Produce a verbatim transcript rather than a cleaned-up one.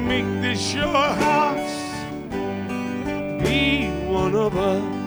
make this your house. Be one of us.